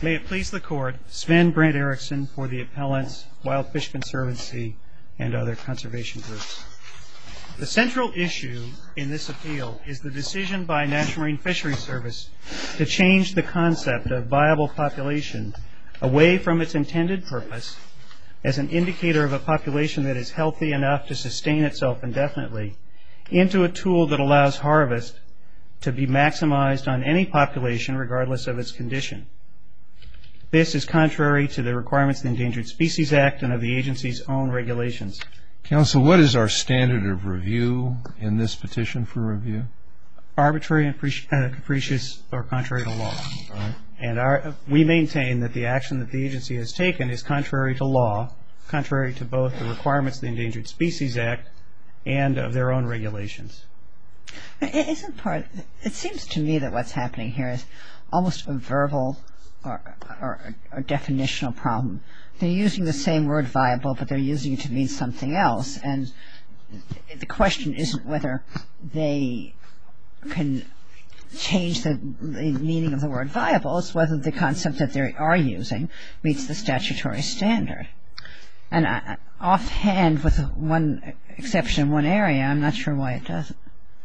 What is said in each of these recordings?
May it please the Court, Sven Brandt Erickson for the appellants, Wild Fish Conservancy, and other conservation groups. The central issue in this appeal is the decision by National Marine Fisheries Service to change the concept of viable population away from its intended purpose as an indicator of a population that is healthy enough to sustain itself indefinitely into a tool that allows harvest to be maximized on any population regardless of its condition. This is contrary to the requirements of the Endangered Species Act and of the agency's own regulations. Counsel, what is our standard of review in this petition for review? Arbitrary and capricious or contrary to law. All right. And we maintain that the action that the agency has taken is contrary to law, contrary to both the requirements of the Endangered Species Act and of their own regulations. It seems to me that what's happening here is almost a verbal or a definitional problem. They're using the same word viable, but they're using it to mean something else. And the question isn't whether they can change the meaning of the word viable, it's whether the concept that they are using meets the statutory standard. And offhand, with one exception in one area, I'm not sure why it doesn't.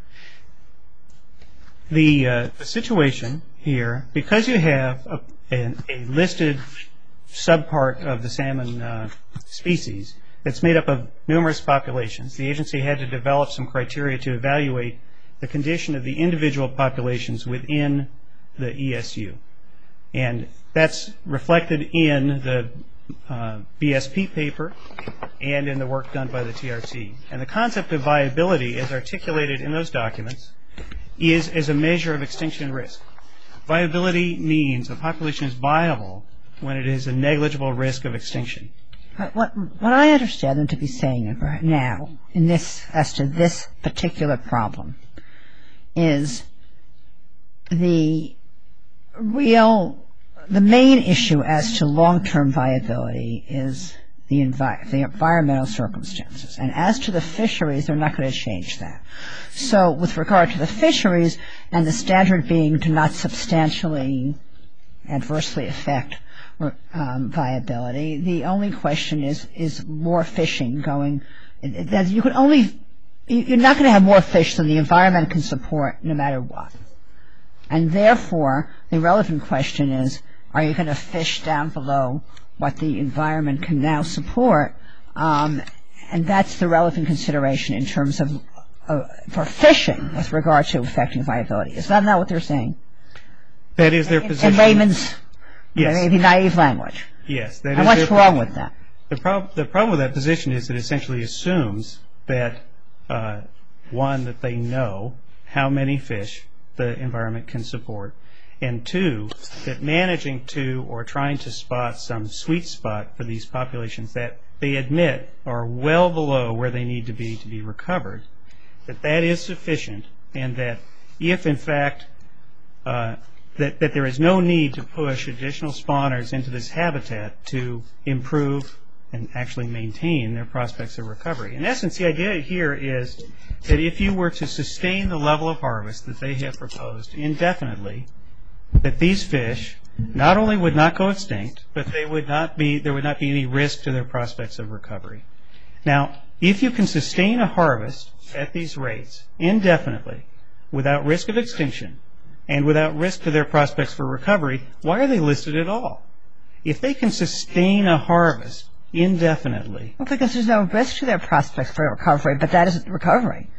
The situation here, because you have a listed subpart of the salmon species that's made up of numerous populations, the agency had to develop some criteria to evaluate the condition of the individual populations within the ESU. And that's reflected in the BSP paper and in the work done by the TRC. And the concept of viability, as articulated in those documents, is as a measure of extinction risk. Viability means a population is viable when it is a negligible risk of extinction. What I understand them to be saying now, as to this particular problem, is the main issue as to long-term viability is the environmental circumstances. And as to the fisheries, they're not going to change that. So with regard to the fisheries, and the standard being to not substantially adversely affect viability, the only question is more fishing going. You're not going to have more fish than the environment can support no matter what. And therefore, the relevant question is, are you going to fish down below what the environment can now support? And that's the relevant consideration in terms of for fishing with regard to affecting viability. Is that not what they're saying? That is their position. In layman's, maybe naive language. Yes. That and what's wrong with that? The problem with that position is it essentially assumes that, one, that they know how many fish the environment can support, and two, that managing to or trying to spot some sweet spot for these populations that they admit are well below where they need to be recovered, that is sufficient, and that if in fact that there is no need to push additional spawners into this habitat to improve and actually maintain their prospects of recovery. In essence, the idea here is that if you were to sustain the level of harvest that they have proposed indefinitely, that these fish not only would not go extinct, but there would not be any risk to their prospects of recovery. Now, if you can sustain a harvest at these rates indefinitely without risk of extinction and without risk to their prospects for recovery, why are they listed at all? If they can sustain a harvest indefinitely... Well, because there's no risk to their prospects for recovery, but that isn't recovery.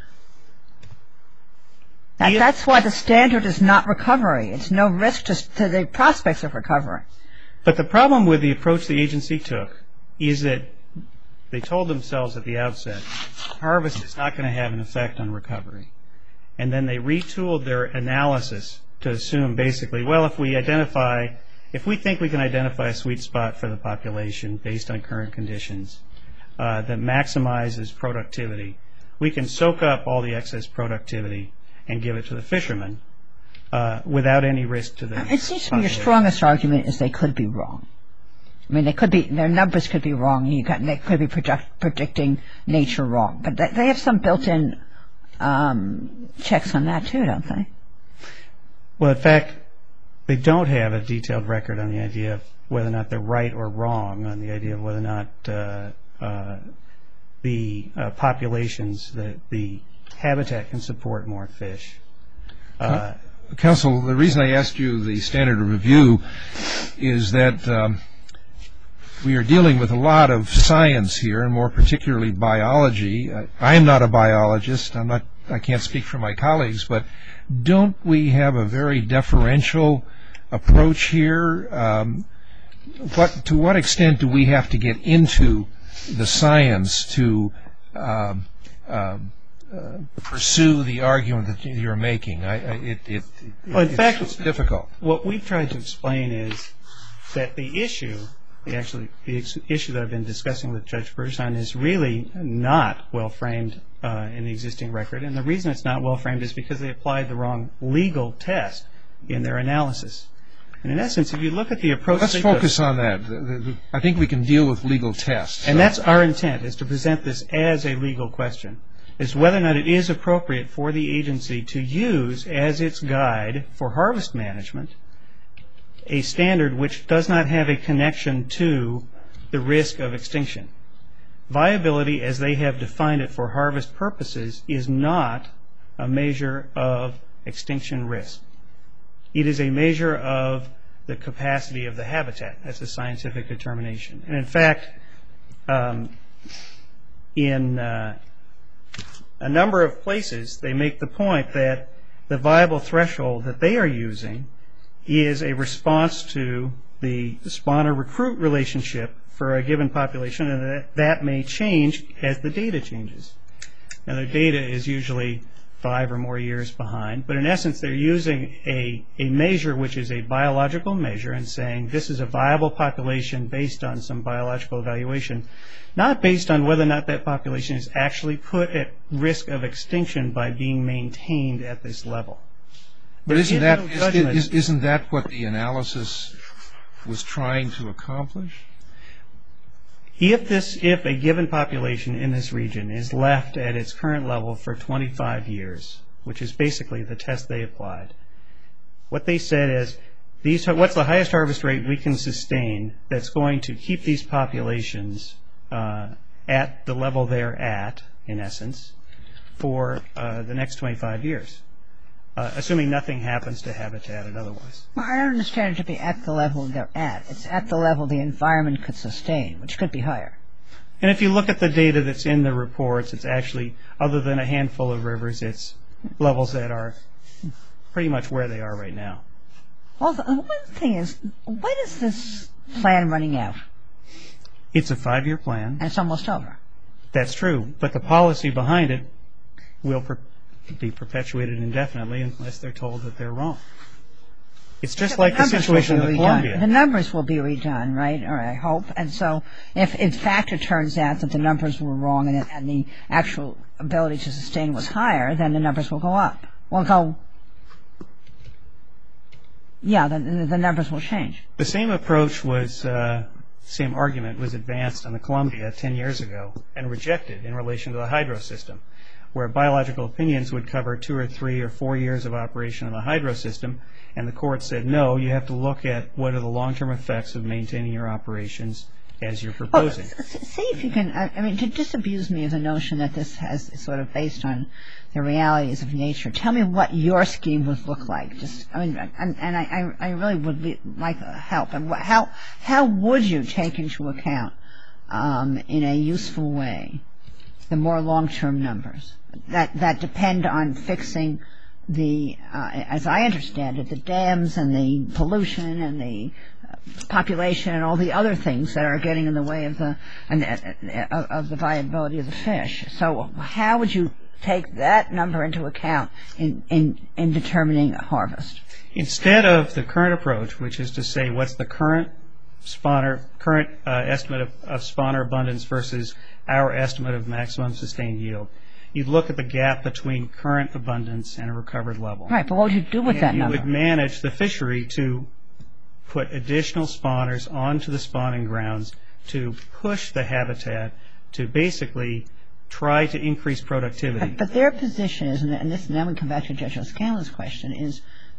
That's why the standard is not recovery. It's no risk to the prospects of recovery. But the problem with the approach the agency took is that they told themselves at the outset, harvest is not going to have an effect on recovery. And then they retooled their analysis to assume basically, well, if we think we can identify a sweet spot for the population based on current conditions that maximizes productivity, we can soak up all the excess productivity and give it to the fishermen without any risk to the population. It seems to me your strongest argument is they could be wrong. I mean, their numbers could be wrong. They could be predicting nature wrong. But they have some built-in checks on that too, don't they? Well, in fact, They don't have a detailed record on the idea of whether or not they're right or wrong on the idea of whether or not the populations, the habitat can support more fish. Counsel, the reason I asked you the standard of review is that we are dealing with a lot of science here, and more particularly biology. I am not a biologist. I can't speak for my colleagues, but don't we have a very deferential approach here? To what extent do we have to get into the science to pursue the argument that you're making? It's difficult. What we've tried to explain is that the issue that I've been discussing with Judge Bergeson is really not well framed in the existing record, and the reason it's not well framed is because they applied the wrong legal test in their analysis. And in essence, if you look at the approach... Let's focus on that. I think we can deal with legal tests. And that's our intent, is to present this as a legal question, is whether or not it is appropriate for the agency to use as its guide for harvest management a standard which does not have a connection to the risk of extinction. Viability, as they have defined it for harvest purposes, is not a measure of extinction risk. It is a measure of the capacity of the habitat. That's a scientific determination. And in fact, in a number of places, they make the point that the viable threshold that they are using is a response to the spawner-recruit relationship for a given population, and that may change as the data changes. Now, the data is usually 5 or more years behind, but in essence, they're using a measure which is a biological measure and saying this is a viable population based on some biological evaluation, not based on whether or not that population is actually put at risk of extinction by being maintained at this level. But isn't that what the analysis was trying to accomplish? If a given population in this region is left at its current level for 25 years, which is basically the test they applied, what they said is, what's the highest harvest rate we can sustain that's going to keep these populations at the level they're at, in essence, for the next 25 years, assuming nothing happens to habitat and otherwise. Well, I don't understand it to be at the level they're at. It's at the level the environment could sustain, which could be higher. And if you look at the data that's in the reports, it's actually, other than a handful of rivers, it's levels that are pretty much where they are right now. Well, the one thing is, when is this plan running out? It's a 5-year plan. And it's almost over. That's true, but the policy behind it will be perpetuated indefinitely unless they're told that they're wrong. It's just like the situation in Colombia. The numbers will be redone, right, or I hope. And so if in fact it turns out that the numbers were wrong and the actual ability to sustain was higher, then the numbers will go up. The numbers will change. The same approach was, same argument was advanced on the Columbia 10 years ago and rejected in relation to the hydro system, where biological opinions would cover 2 or 3 or 4 years of operation of the hydro system, and the court said, no, you have to look at what are the long-term effects of maintaining your operations as you're proposing. See if you can, to disabuse me of the notion that this is sort of based on the realities of nature, tell me what your scheme would look like. I really would like help. And how would you take into account, in a useful way, the more long-term numbers that depend on fixing the, as I understand it, the dams and the pollution and the population and all the other things that are getting in the way of the viability of the fish. So how would you take that number into account in determining a harvest? Instead of the current approach, which is to say what's the current estimate of spawner abundance versus our estimate of maximum sustained yield, you'd look at the gap between current abundance and a recovered level. Right, but what would you do with that number? You would manage the fishery to put additional spawners onto the spawning grounds to push the habitat to basically try to increase productivity. But their position is, and now we come back to Judge O'Scanlan's question, is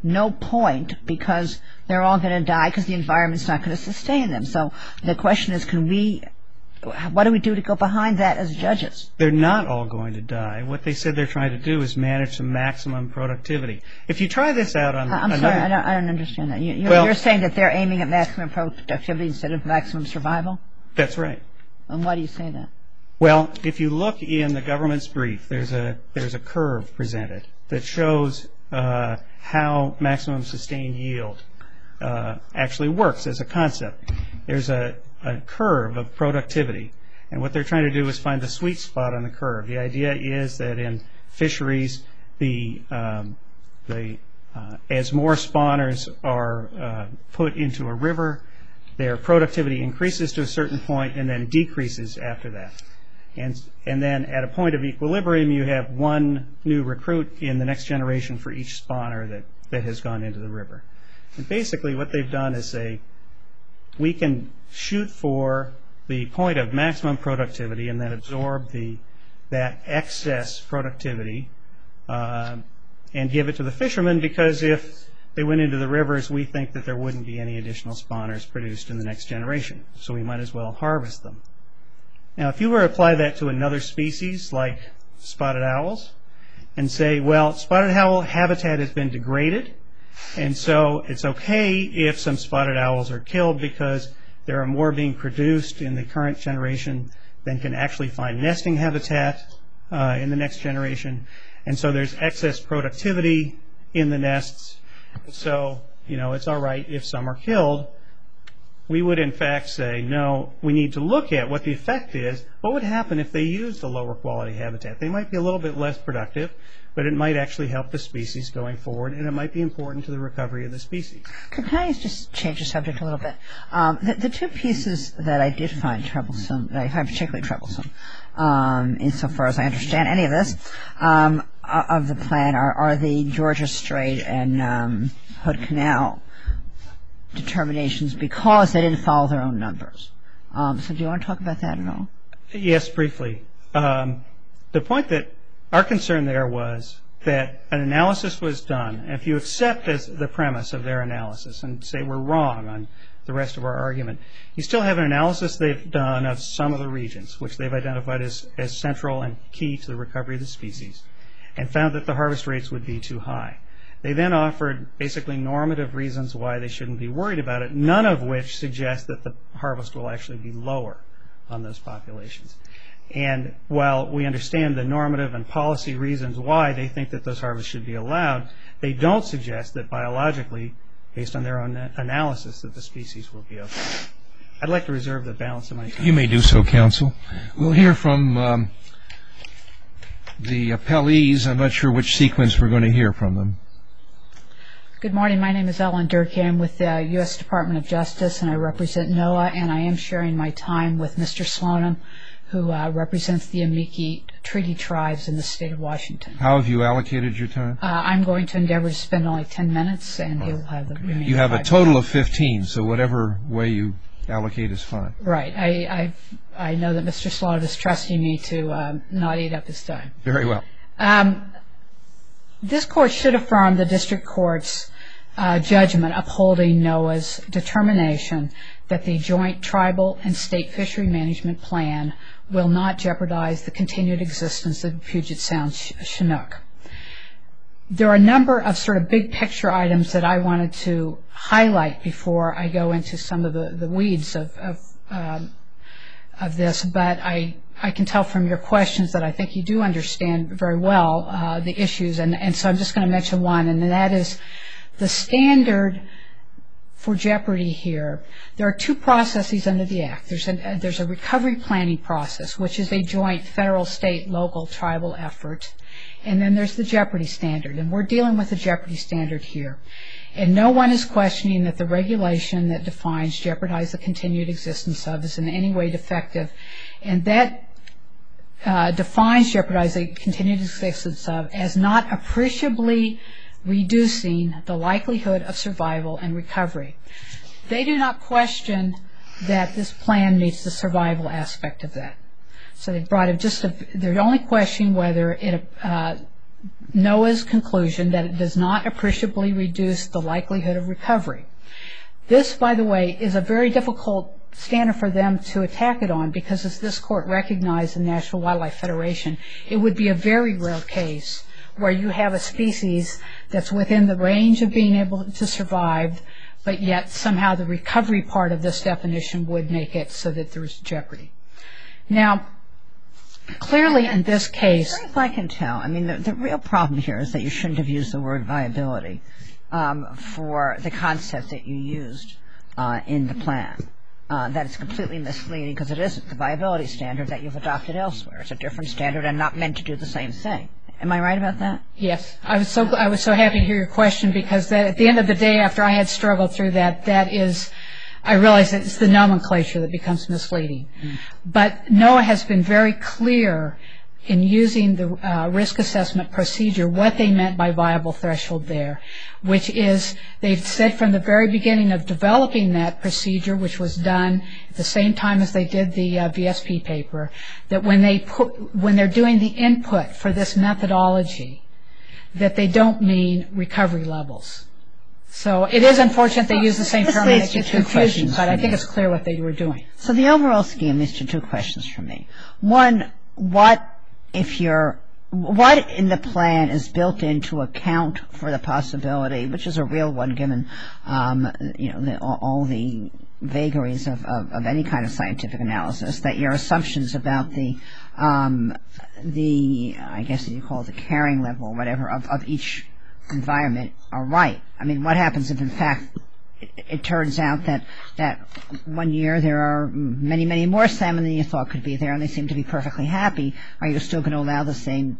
no point because they're all going to die because the environment's not going to sustain them. So the question is, what do we do to go behind that as judges? They're not all going to die. What they said they're trying to do is manage the maximum productivity. If you try this out on I'm sorry, I don't understand that. You're saying that they're aiming at maximum productivity instead of maximum survival? That's right. And why do you say that? Well, if you look in the government's brief, there's a curve presented that shows how maximum sustained yield actually works as a concept. There's a curve of productivity, and what they're trying to do is find the sweet spot on the curve. The idea is that in fisheries, as more spawners are put into a river, their productivity increases to a certain point and then decreases after that. And then at a point of equilibrium, you have one new recruit in the next generation for each spawner that has gone into the river. And basically what they've done is say, we can shoot for the point of maximum productivity and then absorb that excess productivity and give it to the fishermen, because if they went into the rivers, we think that there wouldn't be any additional spawners produced in the next generation. So we might as well harvest them. Now, if you were to apply that to another species like spotted owls and say, well, spotted owl habitat has been degraded, and so it's okay if some spotted owls are killed because there are more being produced in the current generation than can actually find nesting habitat in the next generation. And so there's excess productivity in the nests. So, it's all right if some are killed. We would, in fact, say, no, we need to look at what the effect is. What would happen if they used a lower quality habitat? They might be a little bit less productive, but it might actually help the species going forward, and it might be important to the recovery of the species. Can I just change the subject a little bit? The two pieces that I did find troublesome, that I find particularly troublesome, insofar as I understand any of this, of the plan are the Georgia Strait and Hood Canal determinations because they didn't follow their own numbers. So do you want to talk about that at all? Yes, briefly. The point that our concern there was that an analysis was done. And if you accept as the premise of their analysis and say we're wrong on the rest of our argument, you still have an analysis they've done of some of the regions, which they've identified as central and key to the recovery of the species, and found that the harvest rates would be too high. They then offered basically normative reasons why they shouldn't be worried about it, none of which suggest that the harvest will actually be lower on those populations. And while we understand the normative and policy reasons why they think that those harvests should be allowed, they don't suggest that biologically, based on their own analysis, that the species will be okay. I'd like to reserve the balance of my time. You may do so, counsel. We'll hear from the appellees. I'm not sure which sequence we're going to hear from them. Good morning. My name is Ellen Durkee. I'm with the U.S. Department of Justice, and I represent NOAA, and I am sharing my time with Mr. Slonim, who represents the Amici Treaty Tribes in the state of Washington. How have you allocated your time? I'm going to endeavor to spend only 10 minutes, and he will have the remaining 5 You have a total of 15, so whatever way you allocate is fine. Right. I know that Mr. Slonim is trusting me to not eat up his time. Very well. This court should affirm the district court's judgment upholding NOAA's determination that the joint tribal and state fishery management plan will not jeopardize the continued existence of Puget Sound Chinook. There are a number of sort of big picture items that I wanted to highlight before I go into some of the weeds of this, but I can tell from your questions that I think you do understand very well the issues, and so I'm just going to mention one, and that is the standard for jeopardy here. There are two processes under the Act. There's a recovery planning process, which is a joint federal, state, local, tribal effort, and then there's the jeopardy standard, and we're dealing with the jeopardy standard here. And no one is questioning that the regulation that defines jeopardize the continued existence of is in any way defective, and that defines jeopardize the continued existence of as not appreciably reducing the likelihood of survival and recovery. They do not question that this plan meets the survival aspect of that. So they brought it they only question whether NOAA's conclusion that it does not appreciably reduce the likelihood of recovery. This, by the way, is a very difficult standard for them to attack it on, because as this court recognized in the National Wildlife Federation, it would be a very rare case where you have a species that's within the range of being able to survive, but yet somehow the recovery part of this definition would make it so that there's jeopardy. Now, clearly in this case... As far as I can tell, I mean, the real problem here is that you shouldn't have used the word viability for the concept that you used in the plan. That it's completely misleading, because it isn't the viability standard that you've adopted elsewhere. It's a different standard and not meant to do the same thing. Am I right about that? Yes. I was so happy to hear your question, because at the end of the day, after I had struggled through that, I realized that it's the nomenclature that becomes misleading. But NOAA has been very clear in using the risk assessment procedure what they meant by viable threshold there, which is they've said from the very beginning of developing that procedure, which was done at the same time as they did the VSP paper, that when they're doing the input for this methodology, that they don't mean recovery levels. So it is unfortunate they use the same term and it gets confusing, but I think it's clear what they were doing. So the overall scheme leads to two questions for me. One, what in the plan is built in to account for the possibility, which is a real one given all the vagaries of any kind of scientific analysis, that your assumptions about the I guess you call it the carrying level or whatever of each environment are right. I mean, what happens if in fact it turns out that 1 year there are many, many more salmon than you thought could be there, and they seem to be perfectly happy? Are you still going to allow the same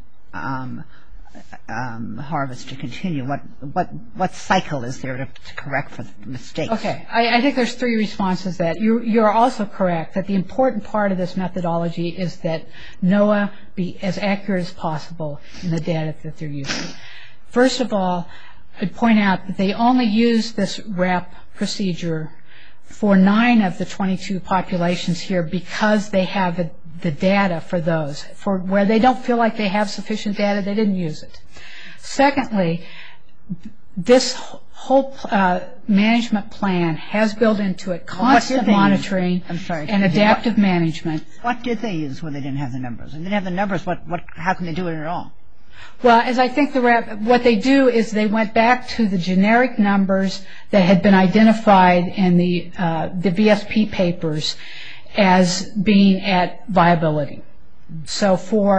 harvest to continue? What cycle is there to correct for the mistakes? Okay, I think there's three responses to that. You're also correct that the important part of this methodology is that NOAA be as accurate as possible in the data that they're using. First of all, I'd point out that they only use this RAP procedure for 9 of the 22 populations here because they have the data for those. For where they don't feel like they have sufficient data, they didn't use it. Secondly, this whole management plan has built into it constant monitoring and adaptive management. What did they use when they didn't have the numbers? If they didn't have the numbers, how can they do it at all? Well, as I think what they do is they went back to the generic numbers that had been identified in the VSP papers as being at viability. So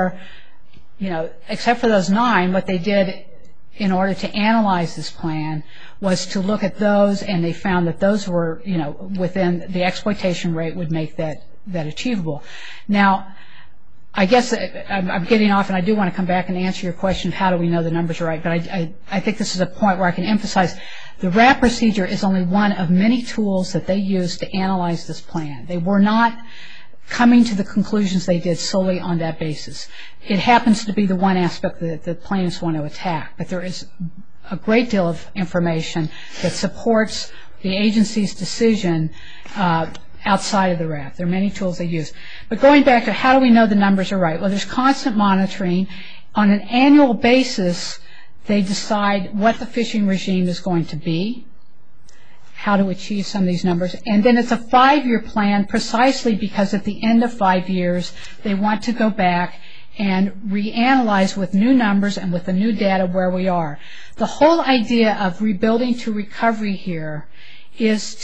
except for those 9, what they did in order to analyze this plan was to look at those, and they found that those were, within the exploitation rate would make that achievable. Now, I guess I'm getting off, and I do want to come back and answer your question of how do we know the numbers are right, but I think this is a point where I can emphasize the RAP procedure is only one of many tools that they use to analyze this plan. They were not coming to the conclusions they did solely on that basis. It happens to be the one aspect that the plaintiffs want to attack, but there is a great deal of information that supports the agency's decision outside of the RAP. There are many tools they use. But going back to how do we know the numbers are right? Well, there's constant monitoring. On an annual basis, they decide what the fishing regime is going to be, how to achieve some of these numbers. And then it's a 5-year plan precisely because at the end of 5 years, they want to go back and reanalyze with new numbers and with the new data where we are. The whole idea of rebuilding to recovery here is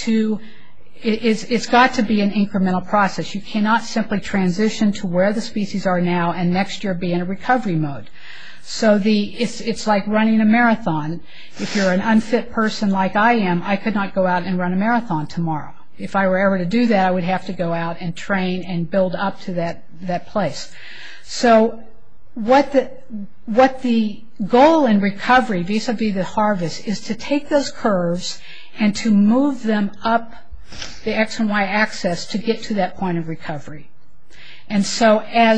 it's got to be an incremental process. You cannot simply transition to where the species are now and next year be in a recovery mode. So it's like running a marathon. If you're an unfit person like I am, I could not go out and run a marathon tomorrow. If I were ever to do that, I would have to go out and train and build up to that place. So what the goal in recovery vis-a-vis the harvest is to take those curves and to move them up the X and Y axis to get to that point of recovery. And so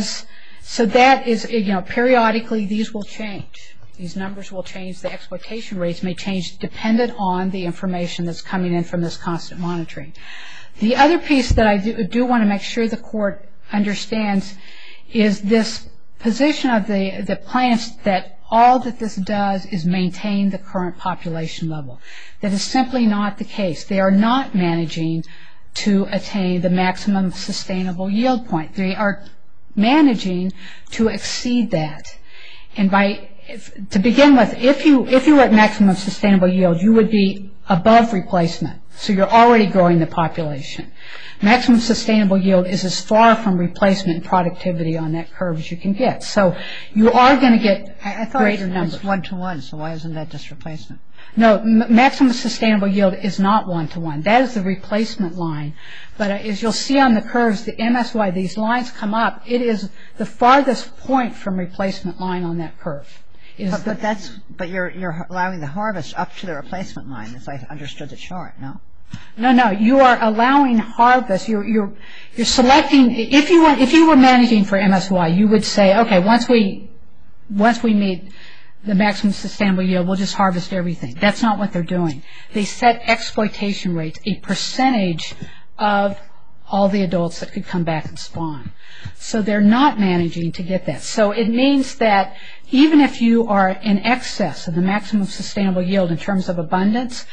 that is, periodically these will change. These numbers will change. The exploitation rates may change dependent on the information that's coming in from this constant monitoring. The other piece that I do want to make sure the court understands is this position of the plaintiffs that all that this does is maintain the current population level. That is simply not the case. They are not managing to attain the maximum sustainable yield point. They are managing to exceed that. And to begin with, if you were at maximum sustainable yield, you would be above replacement. So you're already growing the population. Maximum sustainable yield is as far from replacement and productivity on that curve as you can get. So you are going to get greater numbers. It's 1-to-1, so why isn't that just replacement? No, maximum sustainable yield is not 1-to-1. That is the replacement line. But as you'll see on the curves, the MSY, these lines come up. It is the farthest point from replacement line on that curve. But you're allowing the harvest up to the replacement line, as I understood the chart. No. No. You are allowing harvest. You're selecting. If you were managing for MSY, you would say, okay, once we meet the maximum sustainable yield, we'll just harvest everything. That's not what they're doing. They set exploitation rates, a percentage of all the adults that could come back and spawn. So they're not managing to get that. So it means that even if you are in excess of the maximum sustainable yield in terms of abundance,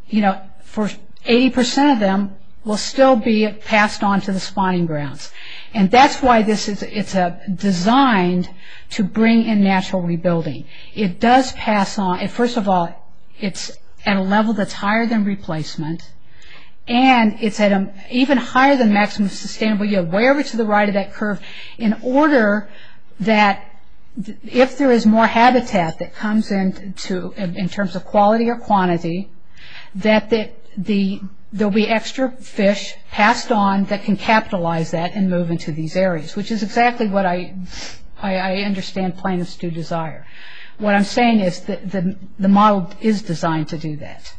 for 80% of them will still be passed on to the spawning grounds. And that's why it's designed to bring in natural rebuilding. It does pass on. First of all, it's at a level that's higher than replacement, and it's at even higher than maximum sustainable yield, way over to the right of that curve, in order that if there is more habitat that comes in terms of quality or quantity, that there'll be extra fish passed on that can capitalize that and move into these areas, which is exactly what I understand plaintiffs do desire. What I'm saying is that the model is designed to do that.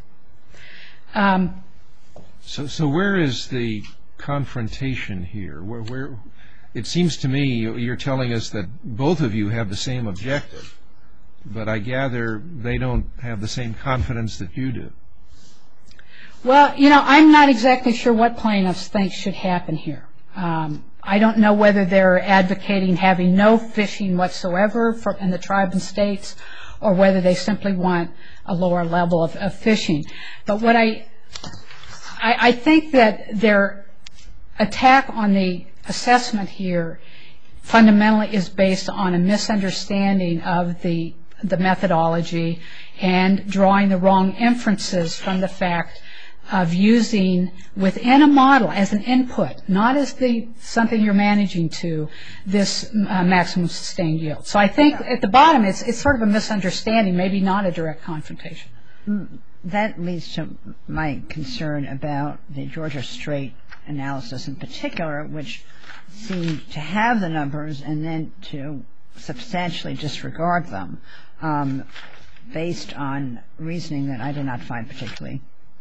So where is the confrontation here? Where it seems to me you're telling us that both of you have the same objective, but I gather they don't have the same confidence that you do. Well, I'm not exactly sure what plaintiffs think should happen here. I don't know whether they're advocating having no fishing whatsoever in the tribe and states, or whether they simply want a lower level of fishing. But what I think that their attack on the assessment here fundamentally is based on a misunderstanding of the methodology and drawing the wrong inferences from the fact of using within a model as an input, not as something you're managing to, this maximum sustained yield. So I think at the bottom it's sort of a misunderstanding, maybe not a direct confrontation. That leads to my concern about the Georgia Strait analysis in particular, which seemed to have the numbers and then to substantially disregard them based on reasoning that I did not find particularly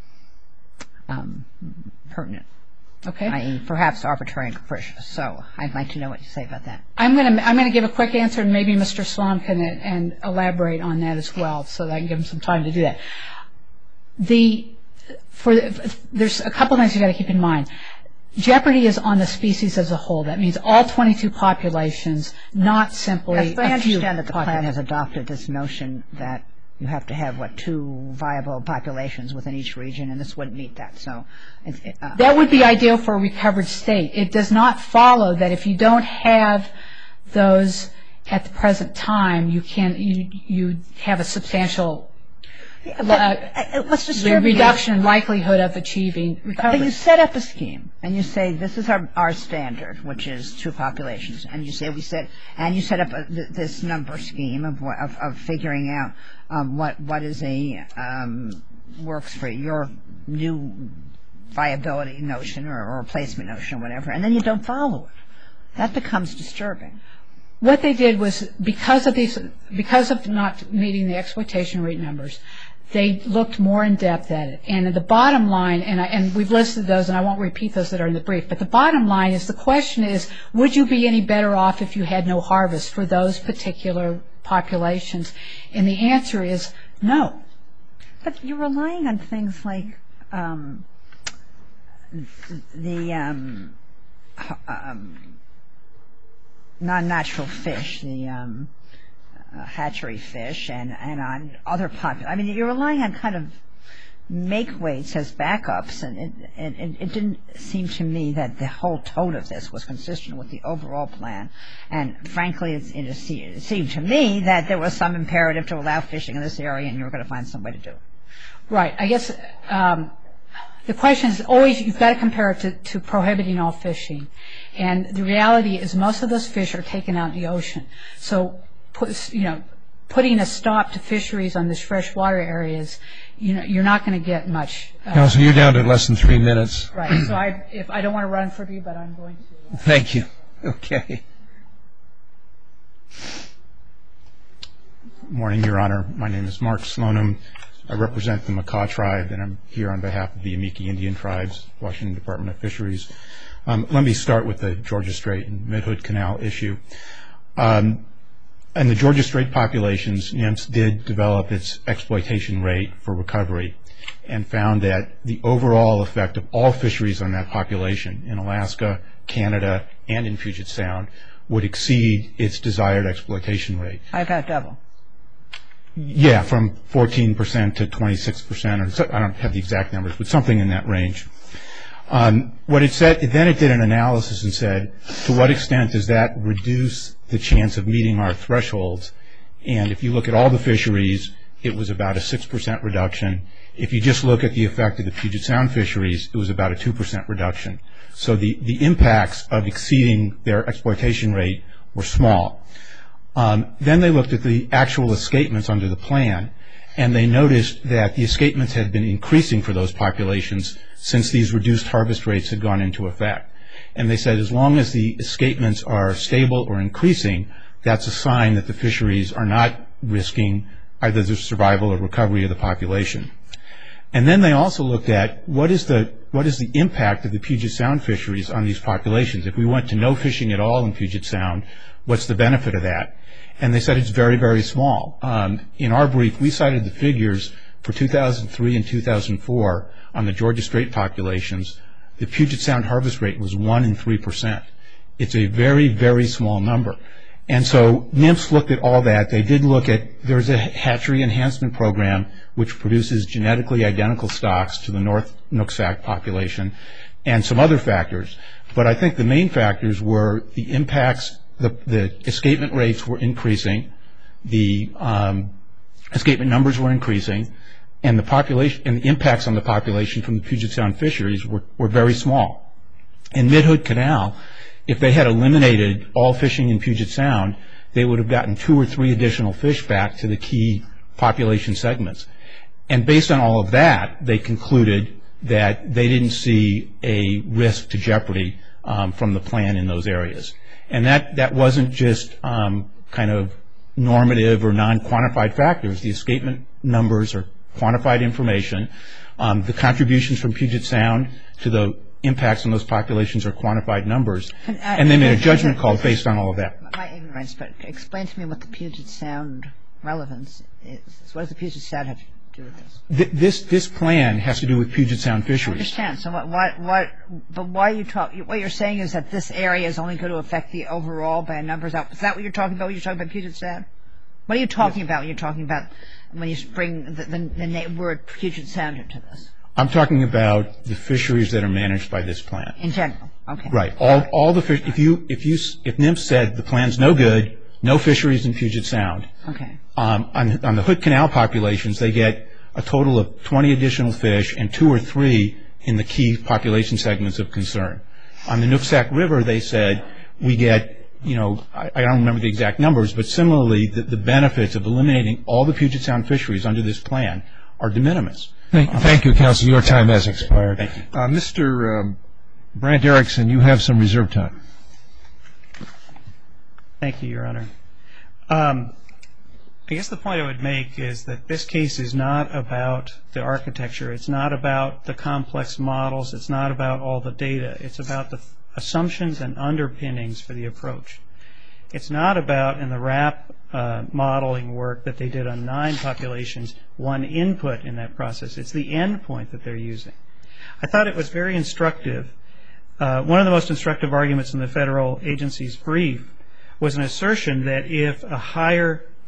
pertinent. Okay. I.e., perhaps arbitrary and capricious. So I'd like to know what you say about that. I'm going to give a quick answer, and maybe Mr. Slom can elaborate on that as well, so that I can give him some time to do that. There's a couple things you've got to keep in mind. Jeopardy is on the species as a whole. That means all 22 populations, not simply a few. I understand that the plan has adopted this notion that you have to have, 2 viable populations within each region, and this wouldn't meet that. So that would be ideal for a recovered state. It does not follow that if you don't have those at the present time, you have a substantial reduction in likelihood of achieving recovery. But you set up a scheme, and you say this is our standard, which is 2 populations, and you say you set up this number scheme of figuring out what is works for your new viability notion or replacement notion or whatever, and then you don't follow it. That becomes disturbing. What they did was, because of not meeting the exploitation rate numbers, they looked more in depth at it. And at the bottom line, and we've listed those, and I won't repeat those that are in the brief, but the bottom line is, the question is, would you be any better off if you had no harvest for those particular populations? And the answer is no. But you're relying on things like the non-natural fish, the hatchery fish and on other I mean, you're relying on kind of make weights as backups, and it didn't seem to me that the whole tone of this was consistent with the overall plan. And frankly, it seemed to me that there was some imperative to allow fishing in this area, and you were going to find some way to do it. Right. I guess the question is always, you've got to compare it to prohibiting all fishing. And the reality is most of those fish are taken out in the ocean. So, putting a stop to fisheries on these freshwater areas, you're not going to get much. Counsel, you're down to less than 3 minutes. Right. So I don't want to run for you, but I'm going to. Thank you. Okay. Morning, Your Honor. My name is Mark Slonim. I represent the Makah tribe, and I'm here on behalf of the Yamiki Indian tribes, Washington Department of Fisheries. Let me start with the Georgia Strait and Mid-Hood Canal issue. In the Georgia Strait populations, NIMS did develop its exploitation rate for recovery and found that the overall effect of all fisheries on that population in Alaska, Canada, and in Puget Sound would exceed its desired exploitation rate. I got double. Yeah, from 14% to 26%, or I don't have the exact numbers, but something in that range. What it said, then it did an analysis and said, to what extent does that reduce the chance of meeting our thresholds? And if you look at all the fisheries, it was about a 6% reduction. If you just look at the effect of the Puget Sound fisheries, it was about a 2% reduction. So the impacts of exceeding their exploitation rate were small. Then they looked at the actual escapements under the plan, and they noticed that the escapements had been increasing for those populations since these reduced harvest rates had gone into effect. And they said as long as the escapements are stable or increasing, that's a sign that the fisheries are not risking either the survival or recovery of the population. And then they also looked at what is the impact of the Puget Sound fisheries on these populations. If we went to no fishing at all in Puget Sound, what's the benefit of that? And they said it's very, very small. In our brief, we cited the figures for 2003 and 2004 on the Georgia Strait populations. The Puget Sound harvest rate was 1 in 3%. It's a very, very small number. And so NIMS looked at all that. They did look at, there's a hatchery enhancement program which produces genetically identical stocks to the North Nooksack population and some other factors. But I think the main factors were the impacts, the escapement rates were increasing, the escapement numbers were increasing, and the population and the impacts on the population from the Puget Sound fisheries were very small. In Mid-Hood Canal, if they had eliminated all fishing in Puget Sound, they would have gotten 2 or 3 additional fish back to the key population segments. And based on all of that, they concluded that they didn't see a risk to jeopardy from the plan in those areas. And that wasn't just kind of normative or non-quantified factors. The escapement numbers are quantified information. The contributions from Puget Sound to the impacts on those populations are quantified numbers. And they made a judgment call based on all of that. My ignorance, but explain to me what the Puget Sound relevance is. What does the Puget Sound have to do with this? This plan has to do with Puget Sound fisheries. I understand. So but why are you talking? What you're saying is that this area is only going to affect the overall by numbers out. Is that what you're talking about when you're talking about Puget Sound? What are you talking about when you're talking about when you bring the word Puget Sound into this? I'm talking about the fisheries that are managed by this plan. In general, okay. Right. All the fish. If NIMS said the plan's no good, no fisheries in Puget Sound. Okay. On the Hood Canal populations, they get a total of 20 additional fish and 2 or 3 in the key population segments of concern. On the Nooksack River, they said we get, I don't remember the exact numbers, but similarly, the benefits of eliminating all the Puget Sound fisheries under this plan are de minimis. Thank you, Counsel. Your time has expired. Thank you. Mr. Brandt Erickson, you have some reserve time. Thank you, Your Honor. I guess the point I would make is that this case is not about the architecture. It's not about the complex models. It's not about all the data. It's about the assumptions and underpinnings for the approach. It's not about, in the RAP modeling work that they did on 9 populations, one input in that process. It's the end point that they're using. I thought it was very instructive. One of the most instructive arguments in the federal agency's brief was an assertion that if a higher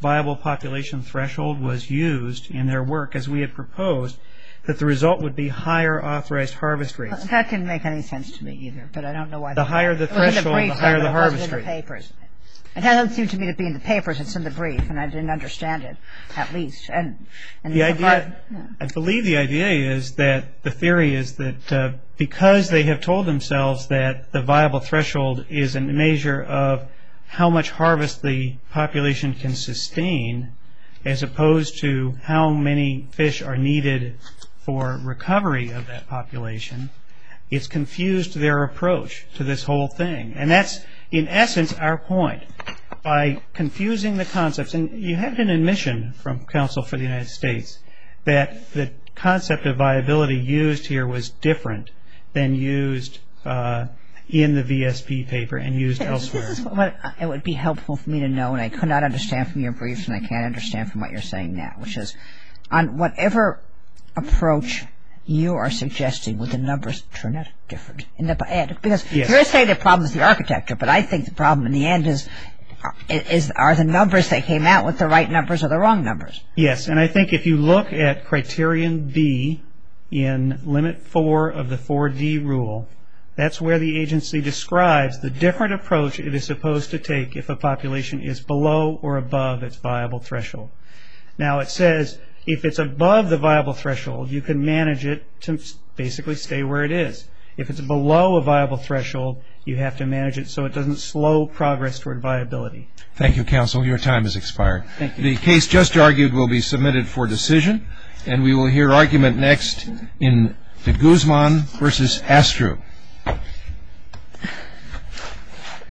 viable population threshold was used in their work as we had proposed, that the result would be higher authorized harvest rates. Well, that didn't make any sense to me either, but I don't know why. The higher the threshold, the higher the harvest rate. It doesn't seem to me to be in the papers. It's in the brief, and I didn't understand it, at least. And the idea, I believe the idea is that the theory is that because they have told themselves that the viable threshold is a measure of how much harvest the population can sustain, as opposed to how many fish are needed for recovery of that population, it's confused their approach to this whole thing. And that's, in essence, our point. By confusing the concepts, and you had an admission from Counsel for the United States that the concept of viability used here was different than used in the VSP paper and used elsewhere. This is what it would be helpful for me to know, and I could not understand from your briefs, and I can't understand from what you're saying now, which is on whatever approach you are suggesting, would the numbers turn out different in the end? Because you're saying the problem is the architecture, but I think the problem in the end is are the numbers that came out with the right numbers or the wrong numbers? Yes, and I think if you look at criterion B in limit 4 of the 4D rule, that's where the agency describes the different approach it is supposed to take if a population is below or above its viable threshold. Now it says if it's above the viable threshold, you can manage it to basically stay where it is. If it's below a viable threshold, you have to manage it so it doesn't slow progress toward viability. Thank you, Counsel. Your time has expired. Thank you. The case just argued will be submitted for decision, and we will hear argument next in de Guzman versus Astru.